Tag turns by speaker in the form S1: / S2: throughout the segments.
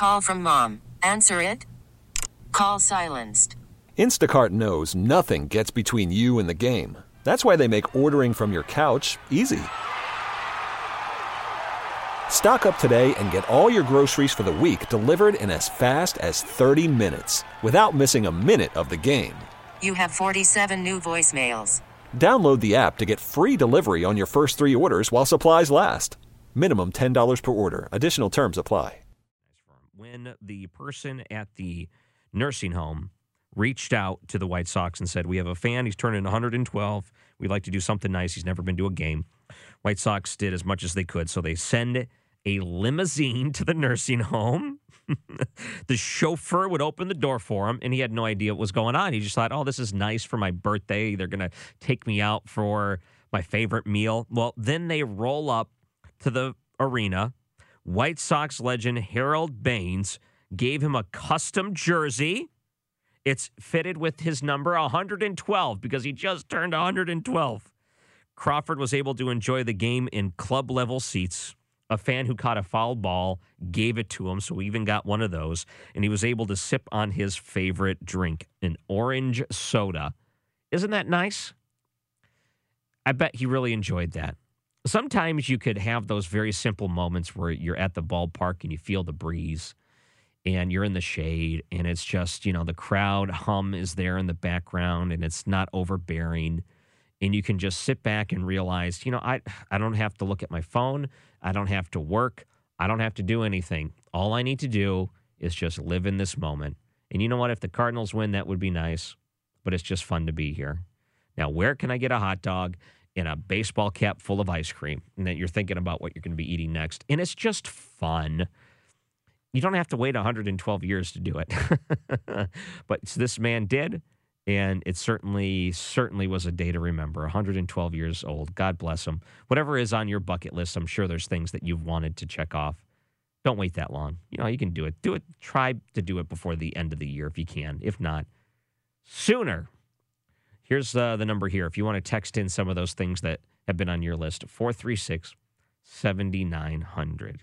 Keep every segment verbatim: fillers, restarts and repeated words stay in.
S1: Call from mom. Answer it. Call silenced.
S2: Instacart knows nothing gets between you and the game. That's why they make ordering from your couch easy. Stock up today and get all your groceries for the week delivered in as fast as thirty minutes without missing a minute of the game.
S1: You have forty-seven new voicemails.
S2: Download the app to get free delivery on your first three orders while supplies last. Minimum ten dollars per order. Additional terms apply.
S3: When the person at the nursing home reached out to the White Sox and said, we have a fan, he's turning one hundred twelve. We'd like to do something nice. He's never been to a game. White Sox did as much as they could, so they send a limousine to the nursing home. The chauffeur would open the door for him, and he had no idea what was going on. He just thought, oh, this is nice for my birthday. They're going to take me out for my favorite meal. Well, then they roll up to the arena. White Sox legend Harold Baines gave him a custom jersey. It's fitted with his number one hundred twelve because he just turned one hundred twelve. Crawford was able to enjoy the game in club-level seats. A fan who caught a foul ball gave it to him, so he even got one of those, and he was able to sip on his favorite drink, an orange soda. Isn't that nice? I bet he really enjoyed that. Sometimes you could have those very simple moments where you're at the ballpark and you feel the breeze and you're in the shade and it's just, you know, the crowd hum is there in the background and it's not overbearing. And you can just sit back and realize, you know, I, I don't have to look at my phone. I don't have to work. I don't have to do anything. All I need to do is just live in this moment. And you know what? If the Cardinals win, that would be nice. But it's just fun to be here. Now, where can I get a hot dog in a baseball cap full of ice cream? And then you're thinking about what you're going to be eating next. And it's just fun. You don't have to wait one hundred twelve years to do it. But this man did. And it certainly, certainly was a day to remember. one hundred twelve years old. God bless him. Whatever is on your bucket list, I'm sure there's things that you've wanted to check off. Don't wait that long. You know, you can do it. Do it. Try to do it before the end of the year if you can. If not, sooner. Here's uh, the number here. If you want to text in some of those things that have been on your list, four three six, seven nine zero zero.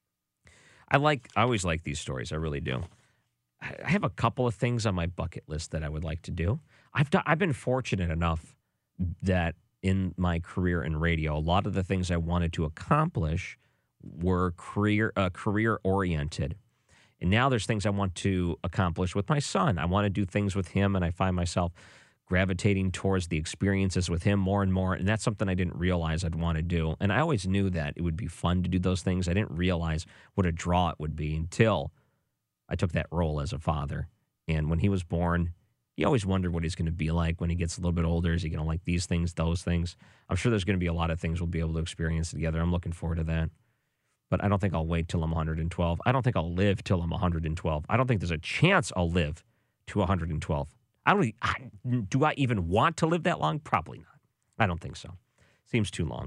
S3: I like, I always like these stories. I really do. I have a couple of things on my bucket list that I would like to do. I've done, I've been fortunate enough that in my career in radio, a lot of the things I wanted to accomplish were career uh, career oriented. And now there's things I want to accomplish with my son. I want to do things with him, and I find myself gravitating towards the experiences with him more and more. And that's something I didn't realize I'd want to do. And I always knew that it would be fun to do those things. I didn't realize what a draw it would be until I took that role as a father. And when he was born, you always wondered what he's going to be like when he gets a little bit older. Is he going to like these things, those things? I'm sure there's going to be a lot of things we'll be able to experience together. I'm looking forward to that. But I don't think I'll wait till I'm one hundred twelve. I don't think I'll live till I'm one hundred twelve. I don't think there's a chance I'll live to one hundred twelve. I don't. I, do I even want to live that long? Probably not. I don't think so. Seems too long.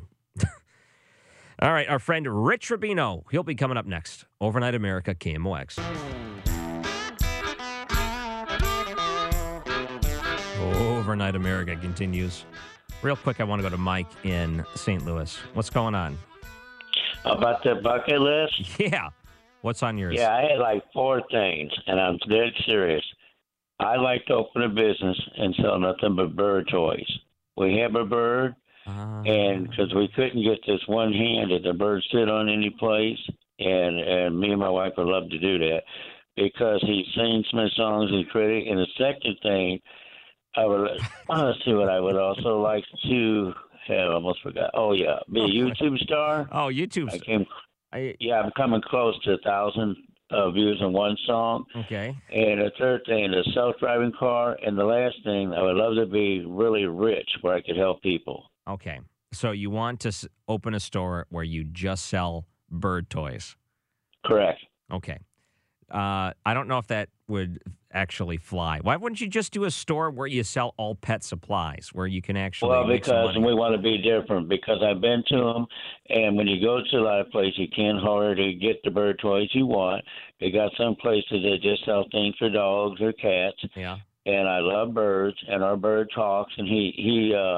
S3: All right, our friend Rich Rubino. He'll be coming up next. Overnight America, K M O X. Overnight America continues. Real quick, I want to go to Mike in Saint Louis. What's going on?
S4: About the bucket list?
S3: Yeah. What's on yours?
S4: Yeah, I had like four things, and I'm dead serious. I like to open a business and sell nothing but bird toys. We have a bird, uh, and because we couldn't get this one hand that the bird sit on any place, and, and me and my wife would love to do that because he sings my songs and critic. And the second thing, I would let's see what I would also like to have. I almost forgot. Oh yeah, be a YouTube star.
S3: Oh, YouTube.
S4: I came, I, yeah, I'm coming close to a thousand uh, views on one song.
S3: Okay.
S4: And the third thing, the self-driving car, and the last thing, I would love to be really rich where I could help people.
S3: Okay, so you want to s- open a store where you just sell bird toys?
S4: Correct.
S3: Okay. Uh, I don't know if that would actually fly. Why wouldn't you just do a store where you sell all pet supplies, where you can actually
S4: Well,
S3: make some
S4: because
S3: money?
S4: we want to be different, because I've been to them, and when you go to a lot of places, you can't hardly get the bird toys you want. They got some places that just sell things for dogs or cats.
S3: Yeah.
S4: And I love birds, and our bird talks, and he, he uh,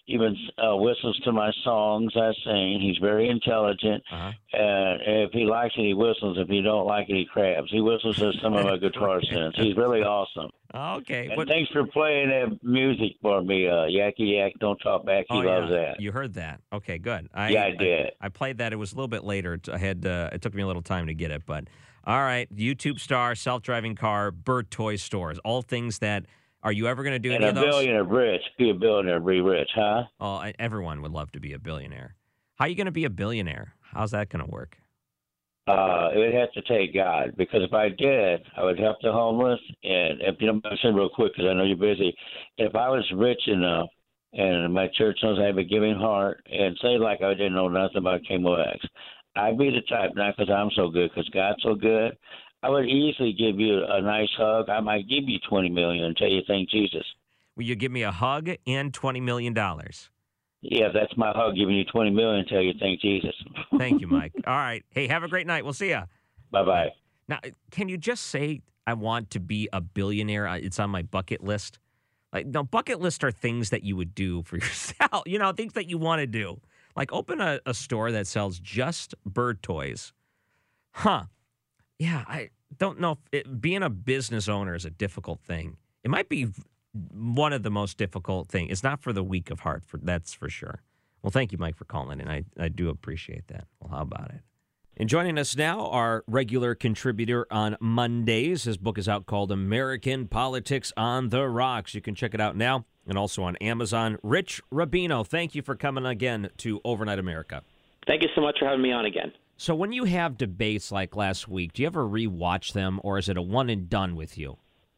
S4: even uh, whistles to my songs I sing. He's very intelligent.
S3: Uh-huh.
S4: And if he likes it, he whistles. If he don't like it, he crabs. He whistles to some of my guitar tunes. He's really awesome.
S3: Okay.
S4: And
S3: What-
S4: thanks for playing that music for me. Uh, Yakky Yak, Don't Talk Back. He
S3: oh,
S4: loves
S3: yeah.
S4: that.
S3: You heard that. Okay, good. I,
S4: Yeah, I did.
S3: I, I played that. It was a little bit later. I had uh, it took me a little time to get it, but all right. YouTube star, self-driving car, bird toy stores, all things that. Are you ever going to do
S4: And
S3: any
S4: a
S3: of those?
S4: billionaire rich. Be a billionaire, be rich, huh?
S3: Oh, I- everyone would love to be a billionaire. How are you going to be a billionaire? How's that going to work?
S4: Uh, it would have to take God, because if I did, I would help the homeless. And if you don't mind saying real quick, because I know you're busy, if I was rich enough and my church knows I have a giving heart, and say like I didn't know nothing about K M O X, I'd be the type, not because I'm so good, because God's so good, I would easily give you a nice hug. I might give you twenty million dollars until you thank Jesus.
S3: Will you give me a hug and twenty million dollars?
S4: Yeah, that's my hug, giving you twenty million dollars until you thank Jesus.
S3: Thank you, Mike. All right. Hey, have a great night. We'll see you.
S4: Bye-bye.
S3: Now, can you just say, I want to be a billionaire? Uh, It's on my bucket list. Like, no, bucket list are things that you would do for yourself, you know, things that you want to do. Like, open a, a store that sells just bird toys. Huh. Yeah, I don't know if it, being a business owner is a difficult thing. It might be one of the most difficult things. It's not for the weak of heart, for that's for sure. Well, thank you, Mike, for calling in. I, I do appreciate that. Well, how about it? And joining us now, our regular contributor on Mondays. His book is out called American Politics on the Rocks. You can check it out now and also on Amazon. Rich Rubino, thank you for coming again to Overnight America.
S5: Thank you so much for having me on again.
S3: So when you have debates like last week, do you ever rewatch them, or is it a one and done with you?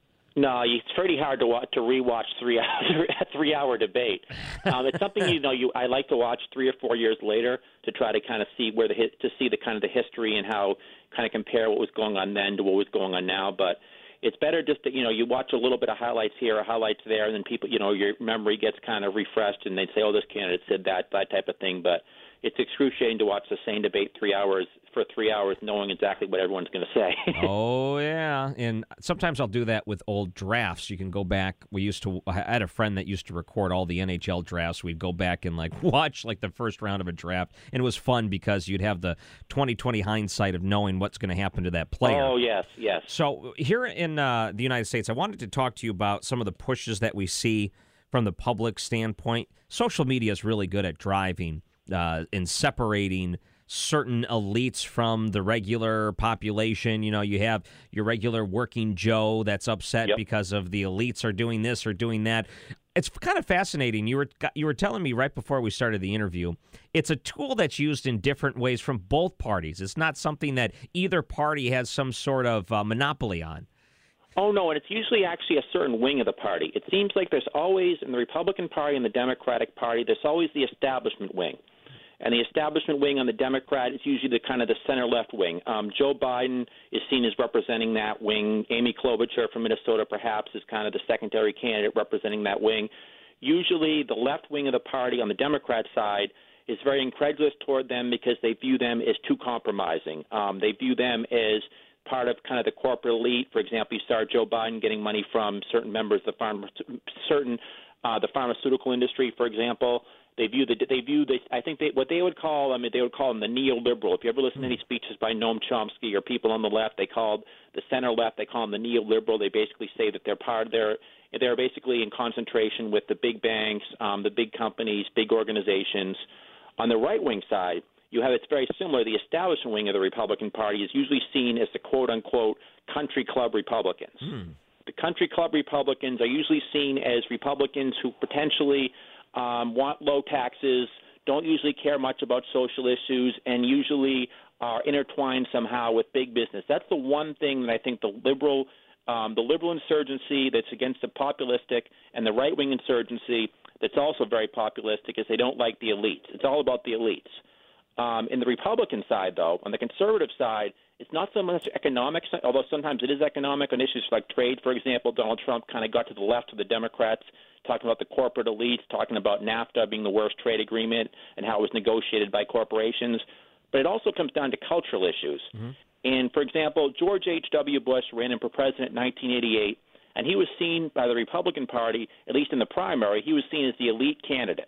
S5: No, it's pretty hard to watch, to rewatch three hour, three hour debate. Um, it's something you know you I like to watch three or four years later to try to kind of see where the to see the kind of the history and how kind of compare what was going on then to what was going on now. But it's better just to you know you watch a little bit of highlights here or highlights there, and then people you know your memory gets kind of refreshed, and they'd say, oh, this candidate said that that type of thing. But it's excruciating to watch the same debate three hours for three hours knowing exactly what everyone's going to say.
S3: Oh, yeah. And sometimes I'll do that with old drafts. You can go back. We used to, I had a friend that used to record all the N H L drafts. We'd go back and like watch like the first round of a draft. And it was fun because you'd have the twenty twenty hindsight of knowing what's going to happen to that player.
S5: Oh, yes, yes.
S3: So here in uh, the United States, I wanted to talk to you about some of the pushes that we see from the public standpoint. Social media is really good at driving uh, and separating certain elites from the regular population. You know, you have your regular working Joe that's upset
S5: Yep.
S3: because of the elites are doing this or doing that. It's kind of fascinating. You were you were telling me right before we started the interview, it's a tool that's used in different ways from both parties. It's not something that either party has some sort of uh, monopoly on.
S5: Oh, no, and it's usually actually a certain wing of the party. It seems like there's always, in the Republican Party and the Democratic Party, there's always the establishment wing. And the establishment wing on the Democrat is usually the kind of the center-left wing. Um, Joe Biden is seen as representing that wing. Amy Klobuchar from Minnesota perhaps is kind of the secondary candidate representing that wing. Usually the left wing of the party on the Democrat side is very incredulous toward them because they view them as too compromising. Um, they view them as part of kind of the corporate elite. For example, you saw Joe Biden getting money from certain members of the farm, certain uh, the pharmaceutical industry, for example. They view the they view the I think they what they would call I mean they would call them the neoliberal. If you ever listen to any speeches by Noam Chomsky or people on the left, they called the center left. They call them the neoliberal. They basically say that they're part of their they're basically in concentration with the big banks, um, the big companies, big organizations. On the right wing side, you have it's very similar. The establishment wing of the Republican Party is usually seen as the quote unquote country club Republicans.
S3: Hmm.
S5: The country club Republicans are usually seen as Republicans who potentially Um, want low taxes, don't usually care much about social issues, and usually are intertwined somehow with big business. That's the one thing that I think the liberal, um, the liberal insurgency that's against the populistic, and the right-wing insurgency that's also very populistic is they don't like the elites. It's all about the elites. Um, in the Republican side, though, on the conservative side, it's not so much economics, although sometimes it is economic on issues like trade, for example. Donald Trump kind of got to the left of the Democrats, talking about the corporate elites, talking about NAFTA being the worst trade agreement and how it was negotiated by corporations. But it also comes down to cultural issues. Mm-hmm. And, for example, George H W. Bush ran in for president in nineteen eighty-eight, and he was seen by the Republican Party, at least in the primary, he was seen as the elite candidate.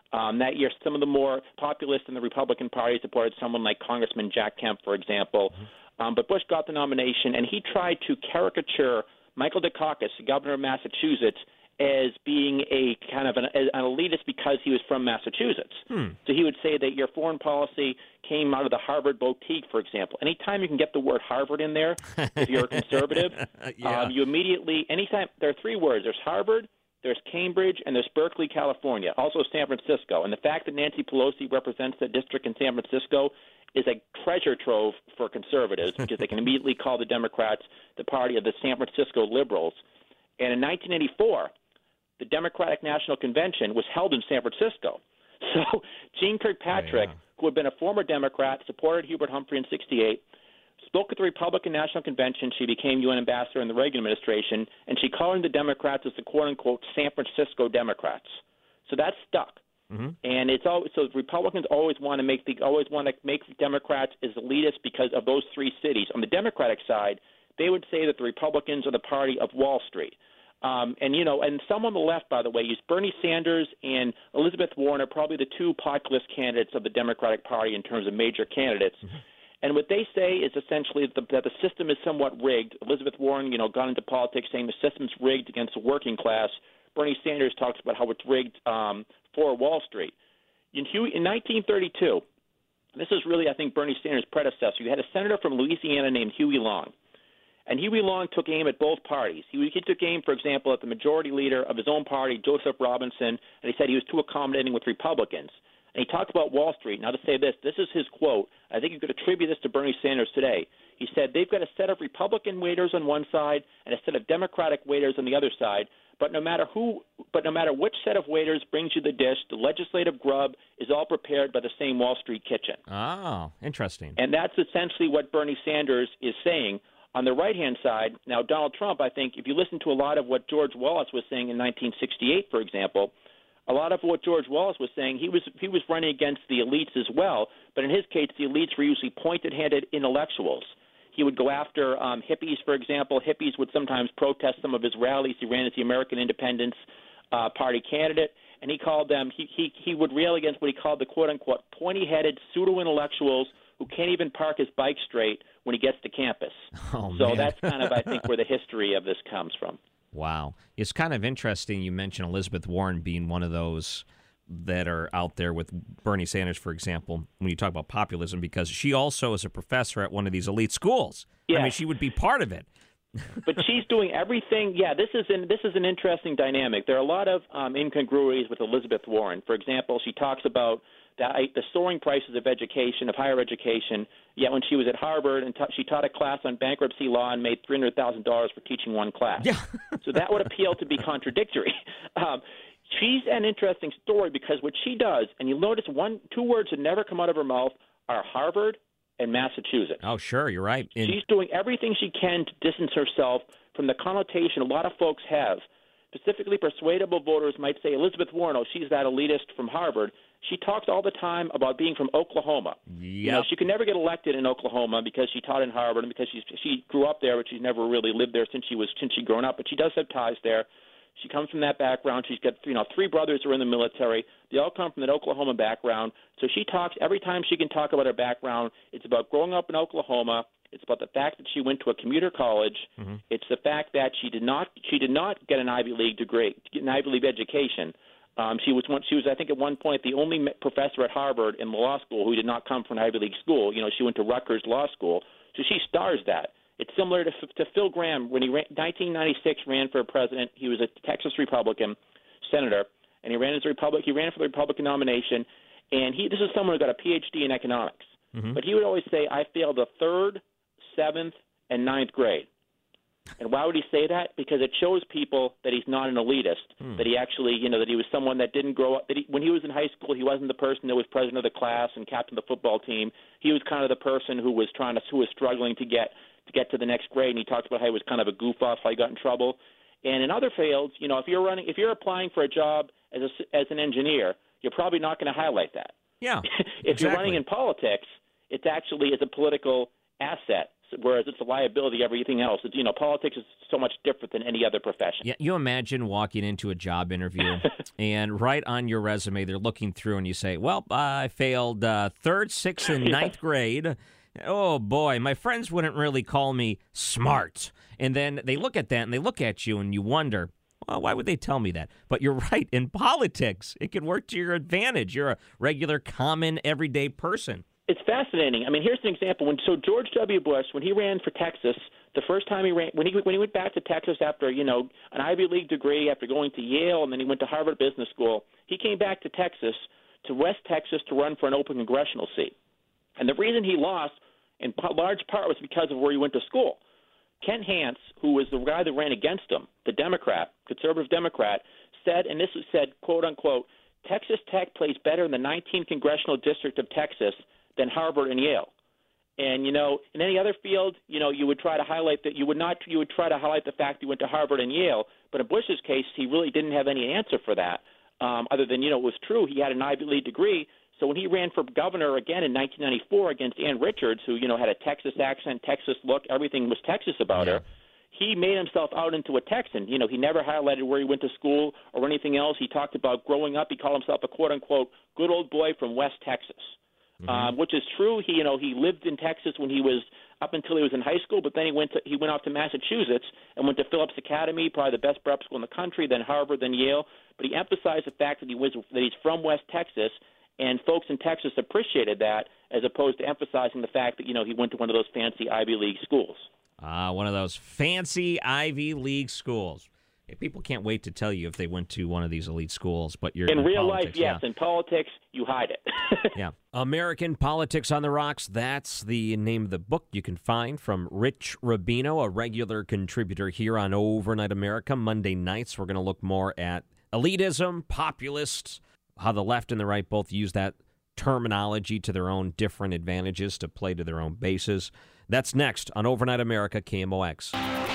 S5: Um, that year, some of the more populists in the Republican Party supported someone like Congressman Jack Kemp, for example. Mm-hmm. Um, but Bush got the nomination, and he tried to caricature Michael Dukakis, the governor of Massachusetts, as being a kind of an, an elitist because he was from Massachusetts. Hmm. So he would say that your foreign policy came out of the Harvard boutique, for example. Anytime you can get the word Harvard in there, if you're a conservative, yeah. um, you immediately, anytime, there are three words. There's Harvard, there's Cambridge, and there's Berkeley, California, also San Francisco. And the fact that Nancy Pelosi represents the district in San Francisco is a treasure trove for conservatives because they can immediately call the Democrats the party of the San Francisco liberals. And in nineteen eighty-four, the Democratic National Convention was held in San Francisco. So Jeane Kirkpatrick, oh, yeah. who had been a former Democrat, supported Hubert Humphrey in sixty-eight, spoke at the Republican National Convention. She became U N ambassador in the Reagan administration, and she called the Democrats as the quote-unquote San Francisco Democrats. So that stuck. Mm-hmm. And it's always, so Republicans always want to make the always want to make Democrats as elitist because of those three cities. On the Democratic side, they would say that the Republicans are the party of Wall Street. Um, and, you know, and some on the left, by the way, use Bernie Sanders and Elizabeth Warren are probably the two populist candidates of the Democratic Party in terms of major candidates. Mm-hmm. And what they say is essentially that the, that the system is somewhat rigged. Elizabeth Warren, you know, got into politics saying the system's rigged against the working class. Bernie Sanders talks about how it's rigged um, for Wall Street. In, Huey, in nineteen thirty-two, this is really, I think, Bernie Sanders' predecessor. You had a senator from Louisiana named Huey Long. And Huey Long took aim at both parties. He, he took aim, for example, at the majority leader of his own party, Joseph Robinson, and he said he was too accommodating with Republicans. And he talked about Wall Street. Now, to say this, this is his quote. I think you could attribute this to Bernie Sanders today. He said, they've got a set of Republican waiters on one side and a set of Democratic waiters on the other side. But no matter who, but no matter which set of waiters brings you the dish, the legislative grub is all prepared by the same Wall Street kitchen.
S3: Oh, interesting.
S5: And that's essentially what Bernie Sanders is saying. On the right-hand side, now Donald Trump, I think, if you listen to a lot of what George Wallace was saying in nineteen sixty-eight, for example, a lot of what George Wallace was saying, he was he was running against the elites as well, but in his case, the elites were usually pointed-handed intellectuals. He would go after um, hippies, for example. Hippies would sometimes protest some of his rallies. He ran as the American Independence uh, Party candidate, and he called them, he, he, he would rail against what he called the quote-unquote pointy-headed pseudo-intellectuals who can't even park his bike straight when he gets to campus.
S3: Oh,
S5: so
S3: man.
S5: That's kind of, I think, where the history of this comes from.
S3: Wow. It's kind of interesting you mentioned Elizabeth Warren being one of those that are out there with Bernie Sanders, for example, when you talk about populism, because she also is a professor at one of these elite schools.
S5: Yeah.
S3: I mean, she would be part of it.
S5: But she's doing everything. Yeah, this is an, this is an interesting dynamic. There are a lot of um, incongruities with Elizabeth Warren. For example, she talks about the, the soaring prices of education, of higher education, yet when she was at Harvard and ta- she taught a class on bankruptcy law and made three hundred thousand dollars for teaching one class.
S3: Yeah.
S5: So that would appeal to be contradictory. Um, she's an interesting story because what she does, and you'll notice one, two words that never come out of her mouth are Harvard and Massachusetts.
S3: Oh, sure, you're right. In-
S5: She's doing everything she can to distance herself from the connotation a lot of folks have. Specifically, persuadable voters might say, Elizabeth Warren, oh, she's that elitist from Harvard. She talks all the time about being from Oklahoma.
S3: Yep.
S5: You know, she could never get elected in Oklahoma because she taught in Harvard and because she's, she grew up there, but she's never really lived there since she was since she grown up. But she does have ties there. She comes from that background. She's got, you know, three brothers who are in the military. They all come from that Oklahoma background. So she talks, every time she can talk about her background, it's about growing up in Oklahoma. It's about the fact that she went to a commuter college. Mm-hmm. It's the fact that she did not she did not get an Ivy League degree, get an Ivy League education. Um, she was one, she was I think at one point the only professor at Harvard in law school who did not come from an Ivy League school. You know, she went to Rutgers Law School, so she stars that. It's similar to, to Phil Gramm when he ran, nineteen ninety-six ran for president. He was a Texas Republican senator, and he ran as a Republic. He ran for the Republican nomination, and he this is someone who got a P H D in economics. Mm-hmm. But he would always say, "I failed the third, seventh, and ninth grade." And why would he say that? Because it shows people that he's not an elitist, hmm. that he actually, you know, that he was someone that didn't grow up. That he, when he was in high school, he wasn't the person that was president of the class and captain of the football team. He was kind of the person who was trying to, who was struggling to get to get to the next grade. And he talked about how he was kind of a goof off, how he got in trouble. And in other fields, you know, if you're running, if you're applying for a job as a, as an engineer, you're probably not going to highlight that.
S3: Yeah.
S5: if
S3: exactly.
S5: you're running in politics, it's actually as a political asset. whereas it's a liability, everything else. It's, you know, politics is so much different than any other profession.
S3: Yeah, you imagine walking into a job interview and right on your resume, they're looking through and you say, well, I failed uh, third, sixth, and ninth grade. Oh, boy, my friends wouldn't really call me smart. And then they look at that and they look at you and you wonder, well, why would they tell me that? But you're right. In politics, it can work to your advantage. You're a regular, common, everyday person.
S5: It's fascinating. I mean, here's an example. When so George W. Bush, when he ran for Texas, the first time he ran, when he when he went back to Texas after you know an Ivy League degree, after going to Yale, and then he went to Harvard Business School, he came back to Texas, to West Texas, to run for an open congressional seat. And the reason he lost, in large part, was because of where he went to school. Ken Hance, who was the guy that ran against him, the Democrat, conservative Democrat, said, and this was said, quote unquote, Texas Tech plays better in the nineteenth congressional district of Texas than Harvard and Yale. And, you know, in any other field, you know, you would try to highlight that you would not, you would try to highlight the fact he went to Harvard and Yale. But in Bush's case, he really didn't have any answer for that, um, other than, you know, it was true. He had an Ivy League degree. So when he ran for governor again in nineteen ninety-four against Ann Richards, who, you know, had a Texas accent, Texas look, everything was Texas about
S3: Yeah.
S5: her, he made himself out into a Texan. You know, he never highlighted where he went to school or anything else. He talked about growing up. He called himself a quote-unquote good old boy from West Texas. Mm-hmm. Um, which is true. He, you know, he lived in Texas when he was up until he was in high school, but then he went to, he went off to Massachusetts and went to Phillips Academy, probably the best prep school in the country, then Harvard, then Yale. But he emphasized the fact that he was that he's from West Texas, and folks in Texas appreciated that, as opposed to emphasizing the fact that you know he went to one of those fancy Ivy League schools.
S3: Ah, one of those fancy Ivy League schools. People can't wait to tell you if they went to one of these elite schools, but you're
S5: in,
S3: in
S5: real
S3: politics,
S5: life, yes.
S3: Yeah.
S5: In politics, you hide it.
S3: Yeah. American Politics on the Rocks. That's the name of the book you can find from Rich Rubino, a regular contributor here on Overnight America. Monday nights, we're going to look more at elitism, populists, how the left and the right both use that terminology to their own different advantages to play to their own bases. That's next on Overnight America, K M O X.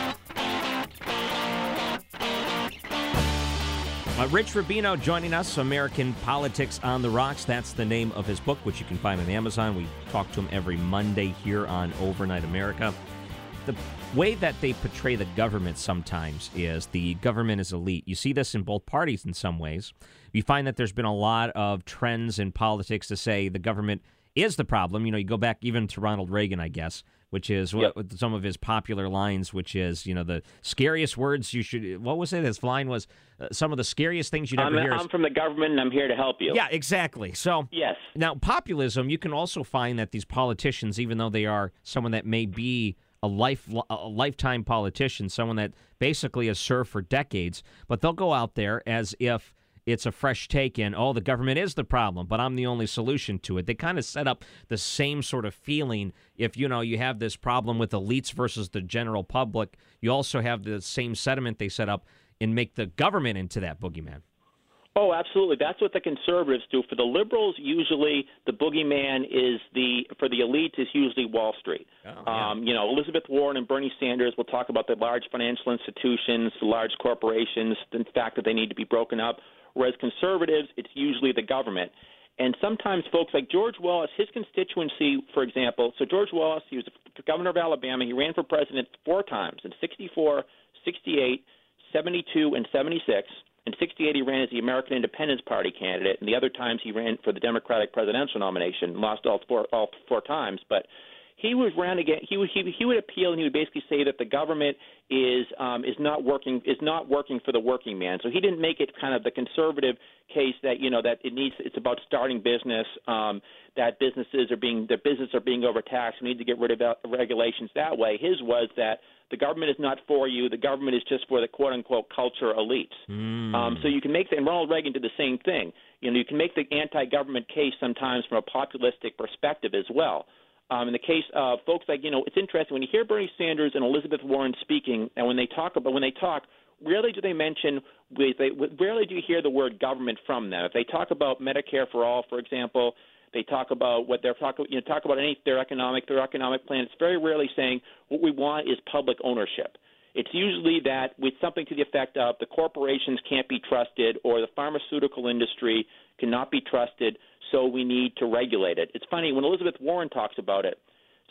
S3: Uh, Rich Rubino joining us, American Politics on the Rocks. That's the name of his book, which you can find on Amazon. We talk to him every Monday here on Overnight America. The way that they portray the government sometimes is the government is elite. You see this in both parties in some ways. You find that there's been a lot of trends in politics to say the government is the problem. You know, you go back even to Ronald Reagan, I guess, which is what,
S5: Yep.
S3: some of his popular lines, which is, you know, the scariest words you should, what was it? His line was, uh, some of the scariest things you'd
S5: I'm,
S3: ever hear.
S5: I'm
S3: is,
S5: from the government, and I'm here to help you.
S3: yeah, exactly. So
S5: Yes.
S3: now populism, you can also find that these politicians, even though they are someone that may be a life a lifetime politician, someone that basically has served for decades, but they'll go out there as if it's a fresh take in, oh, the government is the problem, but I'm the only solution to it. They kind of set up the same sort of feeling. If, you know, you have this problem with elites versus the general public, you also have the same sentiment they set up and make the government into that boogeyman.
S5: Oh, absolutely. That's what the conservatives do. For the liberals, usually the boogeyman is the, for the elites, is usually Wall Street.
S3: Oh, yeah.
S5: um, you know, Elizabeth Warren and Bernie Sanders will talk about the large financial institutions, the large corporations, the fact that they need to be broken up. Whereas conservatives, it's usually the government. And sometimes folks like George Wallace, his constituency, for example, so George Wallace, he was the governor of Alabama. He ran for president four times, in sixty-four, sixty-eight, seventy-two, and seventy-six. In sixty-eight, he ran as the American Independence Party candidate, and the other times he ran for the Democratic presidential nomination, lost all four, all four times. But he would run again. He would he, he would appeal, and he would basically say that the government is um, is not working is not working for the working man. So he didn't make it kind of the conservative case that you know that it needs it's about starting business, um, that businesses are being the business are being overtaxed. We need to get rid of regulations that way. His was that the government is not for you. The government is just for the quote unquote culture elites.
S3: Mm.
S5: Um, so you can make the, and Ronald Reagan did the same thing. You know, you can make the anti-government case sometimes from a populistic perspective as well. Um, in the case of folks like, you know, it's interesting when you hear Bernie Sanders and Elizabeth Warren speaking, and when they talk about when they talk, rarely do they mention, they, rarely do you hear the word government from them. If they talk about Medicare for all, for example, they talk about what they're talking, you know, talk about any their economic their economic plan. It's very rarely saying what we want is public ownership. It's usually that with something to the effect of the corporations can't be trusted or the pharmaceutical industry cannot be trusted, so we need to regulate it. It's funny when Elizabeth Warren talks about it.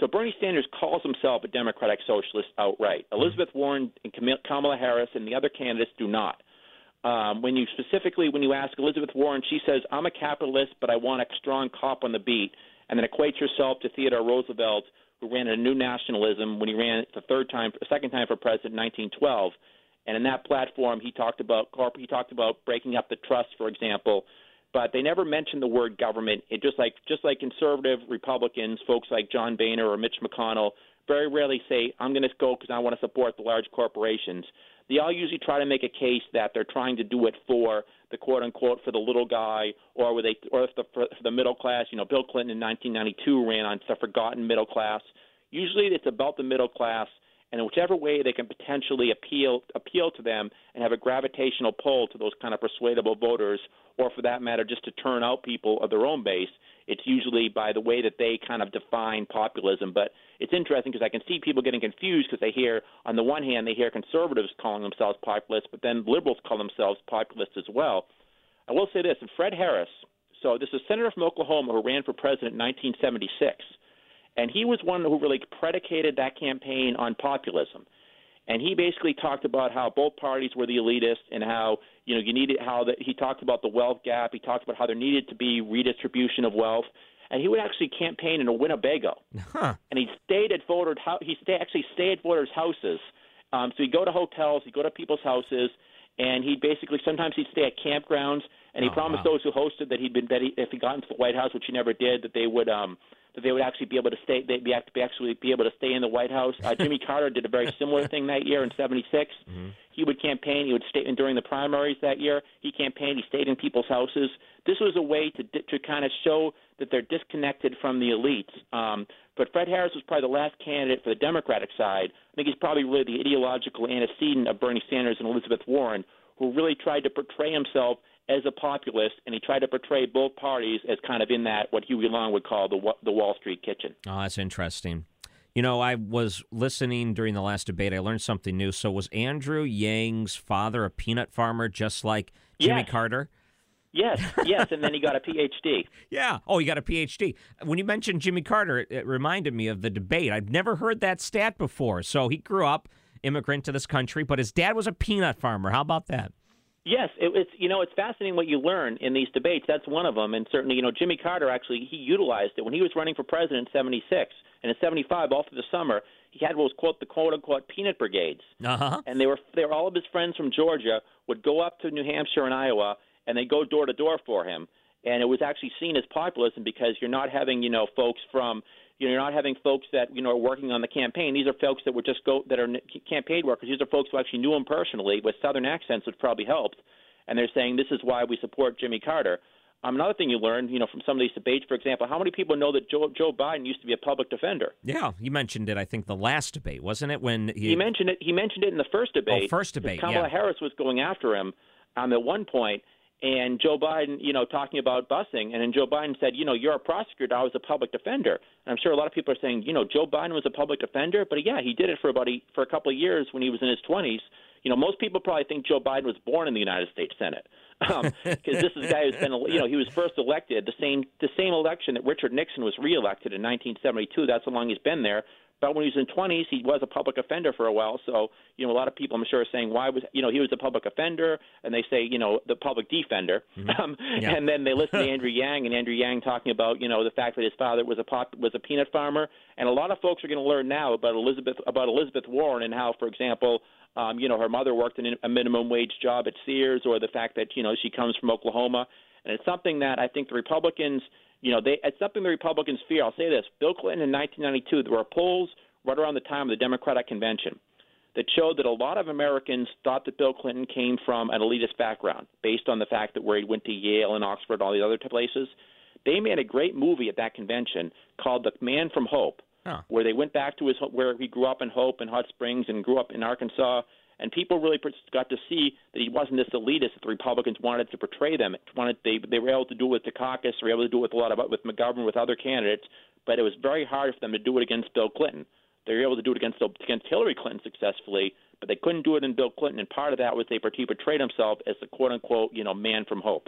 S5: So Bernie Sanders calls himself a Democratic socialist outright. Elizabeth Warren and Kamala Harris and the other candidates do not. Um, when you specifically, when you ask Elizabeth Warren, she says, I'm a capitalist, but I want a strong cop on the beat, and then equates herself to Theodore Roosevelt, who ran a new nationalism when he ran the third time, the second time for president in nineteen twelve. And in that platform, he talked about corp- he talked about breaking up the trust, for example. But they never mentioned the word government. It just like just like conservative Republicans, folks like John Boehner or Mitch McConnell, very rarely say, I'm going to go because I want to support the large corporations. They all usually try to make a case that they're trying to do it for the quote-unquote for the little guy or where they or if the, for the middle class. You know, Bill Clinton in nineteen ninety-two ran on the forgotten middle class. Usually it's about the middle class, and in whichever way they can potentially appeal appeal to them and have a gravitational pull to those kind of persuadable voters, or for that matter, just to turn out people of their own base, it's usually by the way that they kind of define populism. But it's interesting because I can see people getting confused because they hear, on the one hand, they hear conservatives calling themselves populists, but then liberals call themselves populists as well. I will say this, and Fred Harris, so this is a senator from Oklahoma who ran for president in nineteen seventy-six, and he was one who really predicated that campaign on populism. And he basically talked about how both parties were the elitists and how, you know, you needed how the, he talked about the wealth gap. He talked about how there needed to be redistribution of wealth. And he would actually campaign in a Winnebago.
S3: Huh.
S5: And he stayed at voters, he stay, actually stayed at voters' houses. Um, so he'd go to hotels, he'd go to people's houses, and he'd basically, sometimes he'd stay at campgrounds. And he
S3: oh,
S5: promised
S3: wow.
S5: those who hosted that he'd been, that he, if he got into the White House, which he never did, that they would, um, that they would actually be able to stay, they'd be actually be able to stay in the White House. Uh, Jimmy Carter did a very similar thing that year in seventy-six. Mm-hmm. He would campaign. He would stay, and during the primaries that year, he campaigned. He stayed in people's houses. This was a way to to kind of show that they're disconnected from the elites. Um, but Fred Harris was probably the last candidate for the Democratic side. I think he's probably really the ideological antecedent of Bernie Sanders and Elizabeth Warren, who really tried to portray himself as a populist, and he tried to portray both parties as kind of in that, what Huey Long would call the the Wall Street kitchen.
S3: Oh, that's interesting. You know, I was listening during the last debate. I learned something new. So was Andrew Yang's father a peanut farmer just like Jimmy
S5: yes.
S3: Carter?
S5: Yes, yes, and then he got a P H D.
S3: Yeah. Oh, he got a P H D. When you mentioned Jimmy Carter, it, it reminded me of the debate. I've never heard that stat before. So he grew up immigrant to this country, but his dad was a peanut farmer. How about that?
S5: Yes, it, it's you know it's fascinating what you learn in these debates. That's one of them, and certainly you know Jimmy Carter actually he utilized it when he was running for president in seventy-six and in seventy-five, all through the summer. He had what was quote the quote unquote peanut brigades,
S3: uh-huh.
S5: and they were they were all of his friends from Georgia would go up to New Hampshire and Iowa, and they go door to door for him, and it was actually seen as populism because you're not having you know folks from you know, you're not having folks that you know are working on the campaign. These are folks that would just go that are campaign workers. These are folks who actually knew him personally with Southern accents, which probably helped. And they're saying this is why we support Jimmy Carter. Um, another thing you learn, you know, from some of these debates, for example, how many people know that Joe, Joe Biden used to be a public defender?
S3: Yeah, you mentioned it. I think the last debate, wasn't it? When he,
S5: he mentioned it, he mentioned it in the first debate.
S3: Oh, first debate.
S5: Kamala
S3: yeah.
S5: Harris was going after him um, at one point. And Joe Biden, you know, talking about busing, and then Joe Biden said, you know, you're a prosecutor. I was a public defender. And I'm sure a lot of people are saying, you know, Joe Biden was a public defender, but yeah, he did it for about a, for a couple of years when he was in his twenties. You know, most people probably think Joe Biden was born in the United States Senate because um, this is a guy who's been, you know, he was first elected the same the same election that Richard Nixon was reelected in nineteen seventy-two. That's how long he's been there. But when he was in twenties, he was a public offender for a while. So, you know, a lot of people, I'm sure, are saying, why was, you know, he was a public offender, and they say, you know, the public defender. Mm-hmm. Um, yeah. And then they listen to Andrew Yang, and Andrew Yang talking about, you know, the fact that his father was a pop, was a peanut farmer. And a lot of folks are going to learn now about Elizabeth about Elizabeth Warren and how, for example, um, you know, her mother worked in a minimum wage job at Sears, or the fact that, you know, she comes from Oklahoma. And it's something that I think the Republicans, you know, they it's something the Republicans fear. I'll say this. Bill Clinton in nineteen ninety-two, there were polls right around the time of the Democratic Convention that showed that a lot of Americans thought that Bill Clinton came from an elitist background based on the fact that where he went to Yale and Oxford and all these other places. They made a great movie at that convention called The Man from Hope, huh. where they went back to his where he grew up in Hope and Hot Springs and grew up in Arkansas, and people really got to see that he wasn't this elitist that the Republicans wanted to portray them. It wanted they they were able to do it with Dukakis, they were able to do it with a lot of with McGovern, with other candidates, but it was very hard for them to do it against Bill Clinton. They were able to do it against against Hillary Clinton successfully, but they couldn't do it in Bill Clinton. And part of that was they he portrayed himself as the quote unquote, you know, man from hope.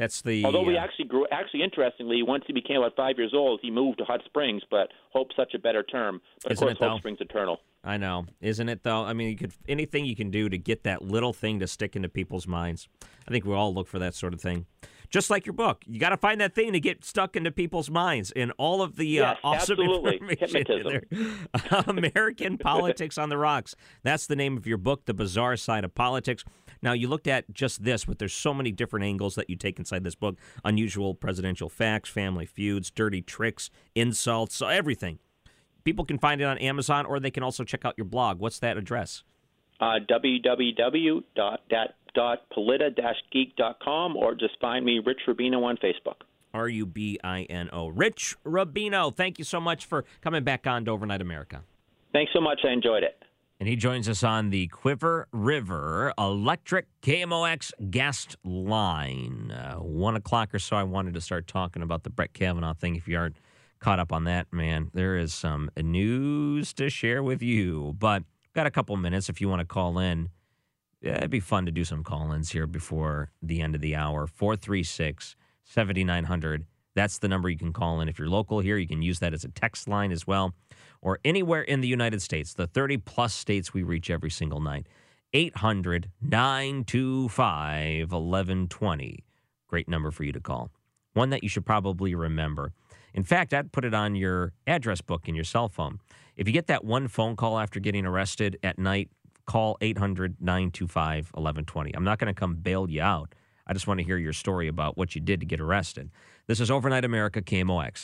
S3: That's the.
S5: Although we
S3: uh,
S5: actually grew, actually interestingly, once he became about five years old, he moved to Hot Springs. But hope's such a better term. But of
S3: Isn't
S5: course,
S3: it, though?
S5: Hope Springs eternal.
S3: I know, isn't it though? I mean, you could anything you can do to get that little thing to stick into people's minds. I think we all look for that sort of thing. Just like your book, you got to find that thing to get stuck into people's minds. And all of the
S5: yes,
S3: uh, awesome
S5: absolutely.
S3: information in there. American Politics on the Rocks. That's the name of your book, The Bizarre Side of Politics. Now, you looked at just this, but there's so many different angles that you take inside this book. Unusual presidential facts, family feuds, dirty tricks, insults, everything. People can find it on Amazon, or they can also check out your blog. What's that address?
S5: Uh, w w w dot polita dash geek dot com, or just find me, Rich Rubino, on Facebook.
S3: R U B I N O. Rich Rubino, thank you so much for coming back on to Overnight America.
S5: Thanks so much. I enjoyed it.
S3: And he joins us on the Quiver River Electric K M O X guest line. Uh, one o'clock or so, I wanted to start talking about the Brett Kavanaugh thing. If you aren't caught up on that, man, there is some news to share with you. But got a couple minutes if you want to call in. Yeah, it'd be fun to do some call-ins here before the end of the hour. four three six, seven nine zero zero. That's the number you can call in. If you're local here, you can use that as a text line as well. Or anywhere in the United States, the thirty-plus states we reach every single night. eight hundred, nine two five, eleven twenty. Great number for you to call. One that you should probably remember. In fact, I'd put it on your address book in your cell phone. If you get that one phone call after getting arrested at night, call eight hundred, nine two five, eleven twenty. I'm not going to come bail you out. I just want to hear your story about what you did to get arrested. This is Overnight America, K M O X.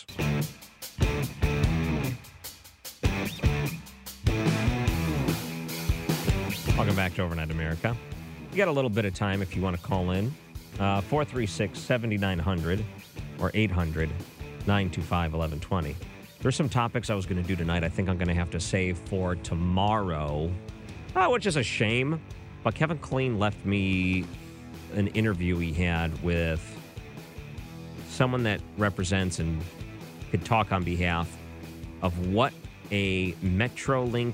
S3: Welcome back to Overnight America. You got a little bit of time if you want to call in. Uh, four three six, seven nine zero zero or eight hundred, nine two five, eleven twenty. There's some topics I was going to do tonight I think I'm going to have to save for tomorrow, uh, which is a shame. But Kevin Kleen left me an interview he had with someone that represents and could talk on behalf of what a Metrolink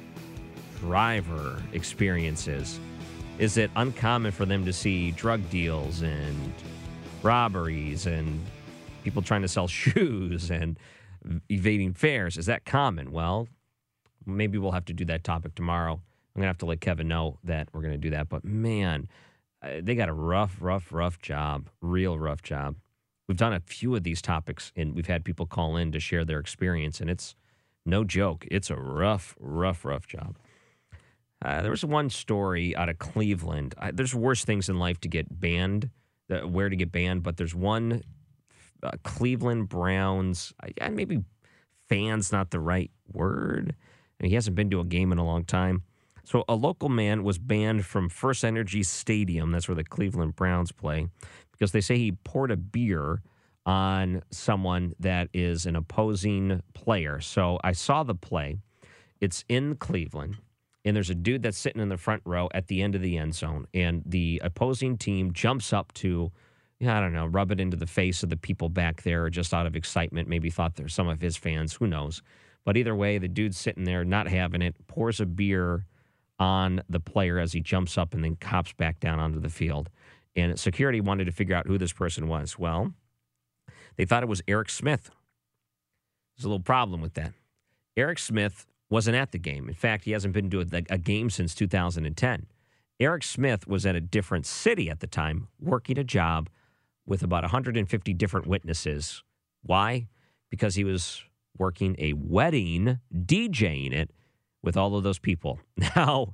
S3: driver experience is. Is it uncommon for them to see drug deals and robberies and people trying to sell shoes and evading fares? Is that common? Well, maybe we'll have to do that topic tomorrow. I'm going to have to let Kevin know that we're going to do that. But, man, uh, they got a rough, rough, rough job, real rough job. We've done a few of these topics, and we've had people call in to share their experience, and it's no joke. It's a rough, rough, rough job. Uh, there was one story out of Cleveland. I, there's worse things in life to get banned, uh, where to get banned, but there's one uh, Cleveland Browns, uh, maybe fan's not the right word. I mean, he hasn't been to a game in a long time. So a local man was banned from First Energy Stadium, that's where the Cleveland Browns play, because they say he poured a beer on someone that is an opposing player. So I saw the play. It's in Cleveland. And there's a dude that's sitting in the front row at the end of the end zone. And the opposing team jumps up to, I don't know, rub it into the face of the people back there just out of excitement. Maybe thought they're some of his fans. Who knows? But either way, the dude's sitting there not having it, pours a beer on the player as he jumps up and then cops back down onto the field. And security wanted to figure out who this person was. Well, they thought it was Eric Smith. There's a little problem with that. Eric Smith wasn't at the game. In fact, he hasn't been to a, a game since two thousand ten. Eric Smith was at a different city at the time, working a job with about one hundred fifty different witnesses. Why? Because he was working a wedding, DJing it with all of those people. Now,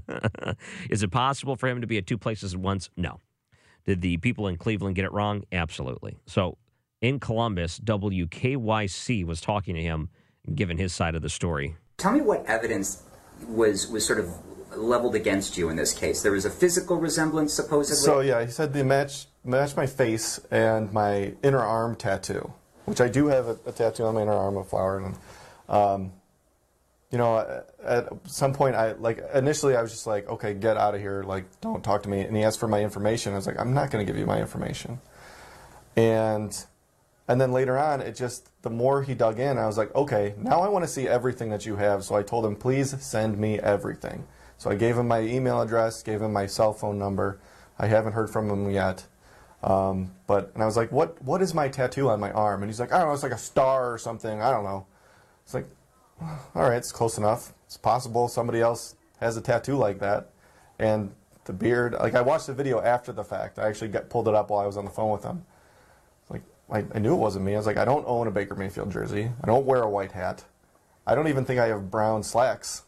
S3: is it possible for him to be at two places at once? No. Did the people in Cleveland get it wrong? Absolutely. So in Columbus, W K Y C was talking to him and giving his side of the story.
S6: Tell me what evidence was was sort of leveled against you in this case. There was a physical resemblance, supposedly?
S7: So, yeah, he said they matched, matched my face and my inner arm tattoo, which I do have a, a tattoo on my inner arm, a flower. And, um, you know, at, at some point, I like initially I was just like, okay, get out of here, like, don't talk to me. And he asked for my information. I was like, I'm not going to give you my information. And... And then later on, it just, the more he dug in, I was like, okay, now I want to see everything that you have. So I told him, please send me everything. So I gave him my email address, gave him my cell phone number. I haven't heard from him yet. Um, but and I was like, what what is my tattoo on my arm? And he's like, I don't know, it's like a star or something. I don't know. It's like, all right, it's close enough. It's possible somebody else has a tattoo like that. And the beard, like I watched the video after the fact. I actually got pulled it up while I was on the phone with him. Like I, I knew it wasn't me. I was like, I don't own a Baker Mayfield jersey. I don't wear a white hat. I don't even think I have brown slacks.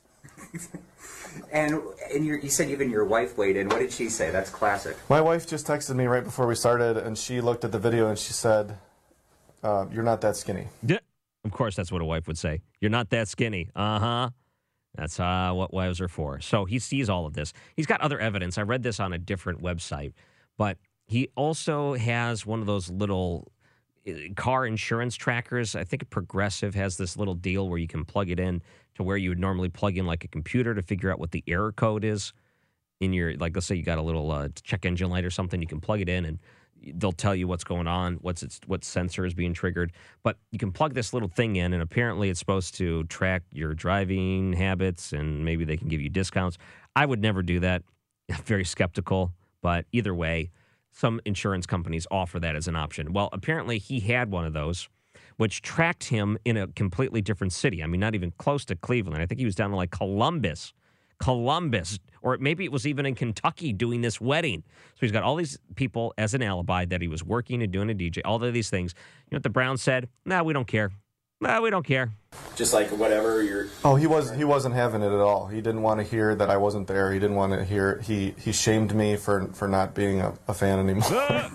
S6: And and you you said even your wife weighed in. What did she say? That's classic.
S7: My wife just texted me right before we started, and she looked at the video and she said, uh, "You're not that skinny."
S3: Yeah. Of course, that's what a wife would say. You're not that skinny. Uh huh. That's uh, what wives are for. So he sees all of this. He's got other evidence. I read this on a different website, but he also has one of those little car insurance trackers. I think Progressive has this little deal where you can plug it in to where you would normally plug in like a computer to figure out what the error code is in your, like, let's say you got a little uh, check engine light or something. You can plug it in and they'll tell you what's going on, what's its, what sensor is being triggered. But you can plug this little thing in, and apparently it's supposed to track your driving habits, and maybe they can give you discounts. I would never do that. I'm very skeptical, but either way, some insurance companies offer that as an option. Well, apparently he had one of those, which tracked him in a completely different city. I mean, not even close to Cleveland. I think he was down to like Columbus. Columbus, or maybe it was even in Kentucky doing this wedding. So he's got all these people as an alibi that he was working and doing a D J, all of these things. You know what the Browns said? Nah, we don't care. Nah, we don't care.
S8: Just like whatever you're...
S7: Oh, he, was, he wasn't having it at all. He didn't want to hear that I wasn't there. He didn't want to hear... He, he shamed me for, for not being a, a fan anymore.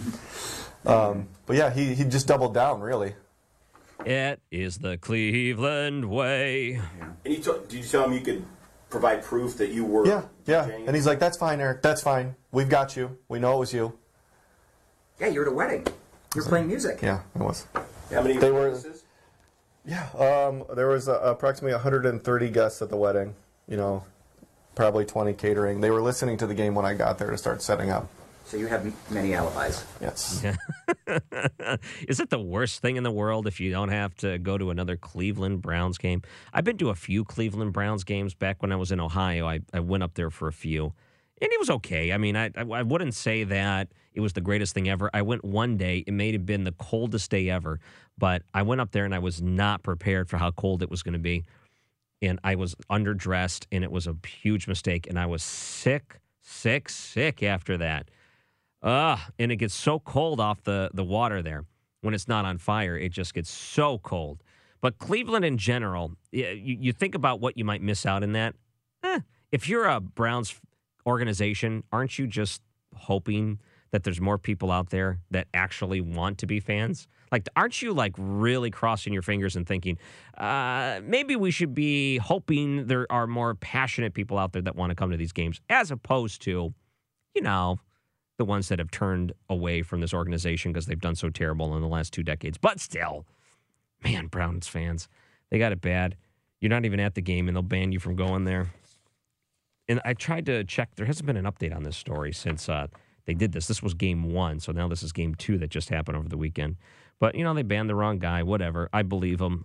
S7: um, but yeah, he, he just doubled down, really.
S3: It is the Cleveland way.
S8: And you t- did you tell him you could provide proof that you were...
S7: Yeah, yeah.
S8: DJing?
S7: And he's like, that's fine, Eric. That's fine. We've got you. We know it was you.
S6: Yeah, you're at a wedding. You're playing music.
S7: Yeah, it was.
S8: How many
S7: They were-
S8: witnesses?
S7: Yeah, um, there was uh, approximately one hundred thirty guests at the wedding. You know, probably twenty catering. They were listening to the game when I got there to start setting up.
S6: So you have many alibis.
S7: Yes.
S3: Is it the worst thing in the world if you don't have to go to another Cleveland Browns game? I've been to a few Cleveland Browns games back when I was in Ohio. I, I went up there for a few, and it was okay. I mean, I, I I wouldn't say that it was the greatest thing ever. I went one day. It may have been the coldest day ever, but I went up there and I was not prepared for how cold it was going to be, and I was underdressed, and it was a huge mistake, and I was sick, sick, sick after that. Ugh, and it gets so cold off the, the water there. When it's not on fire, it just gets so cold. But Cleveland in general, you, you think about what you might miss out in that. Eh, if you're a Browns organization, aren't you just hoping that there's more people out there that actually want to be fans? Like, aren't you, like, really crossing your fingers and thinking, uh, maybe we should be hoping there are more passionate people out there that want to come to these games, as opposed to, you know, the ones that have turned away from this organization because they've done so terrible in the last two decades. But still, man, Browns fans, they got it bad. You're not even at the game, and they'll ban you from going there. And I tried to check. There hasn't been an update on this story since uh, they did this. This was game one, so now this is game two that just happened over the weekend. But, you know, they banned the wrong guy. Whatever. I believe him.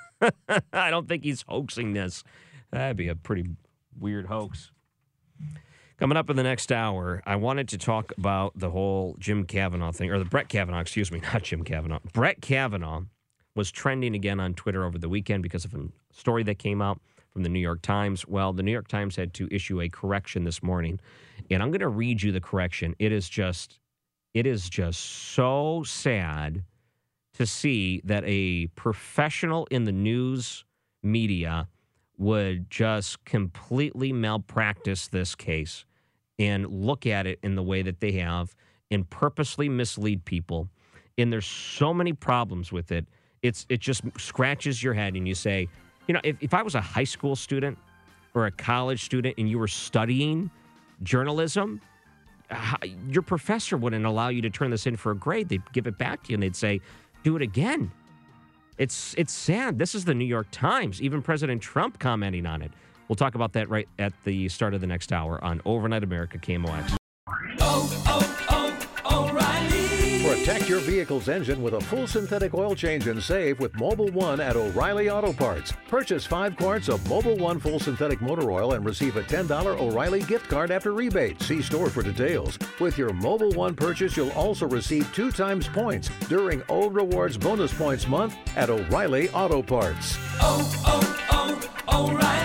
S3: I don't think he's hoaxing this. That'd be a pretty weird hoax. Coming up in the next hour, I wanted to talk about the whole Jim Kavanaugh thing, or the Brett Kavanaugh, excuse me, not Jim Kavanaugh. Brett Kavanaugh was trending again on Twitter over the weekend because of a story that came out from the New York Times. Well, the New York Times had to issue a correction this morning, and I'm going to read you the correction. It is just, it is just so sad to see that a professional in the news media would just completely malpractice this case and look at it in the way that they have and purposely mislead people. And there's so many problems with it. It's it just scratches your head and you say, you know, if, if I was a high school student or a college student and you were studying journalism, your professor wouldn't allow you to turn this in for a grade. They'd give it back to you and they'd say, do it again. It's it's sad. This is the New York Times. Even President Trump commenting on it. We'll talk about that right at the start of the next hour on Overnight America K M O X.
S9: Oh, oh, oh, O'Reilly. Protect your vehicle's engine with a full synthetic oil change and save with Mobil one at O'Reilly Auto Parts. Purchase five quarts of Mobil one full synthetic motor oil and receive a ten dollars O'Reilly gift card after rebate. See store for details. With your Mobil one purchase, you'll also receive two times points during O Rewards Bonus Points Month at O'Reilly Auto Parts.
S10: Oh, oh, oh, O'Reilly.